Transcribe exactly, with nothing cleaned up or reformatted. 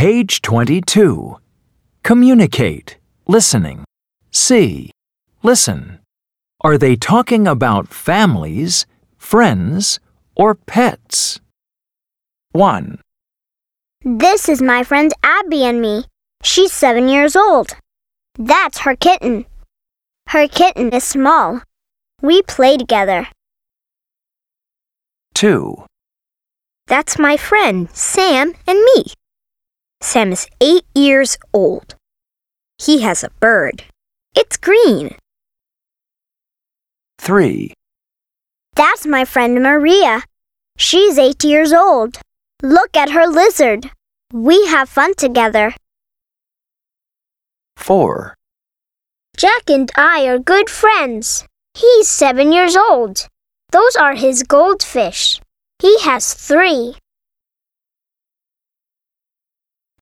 Page twenty-two. Communicate. Listening. See. Listen. Are they talking about families, friends, or pets? one. This is my friend Abby and me. She's seven years old. That's her kitten. Her kitten is small. We play together. two. That's my friend Sam and me. Sam is eight years old. He has a bird. It's green. three. That's my friend Maria. She's eight years old. Look at her lizard. We have fun together. four. Jack and I are good friends. He's seven years old. Those are his goldfish. He has three.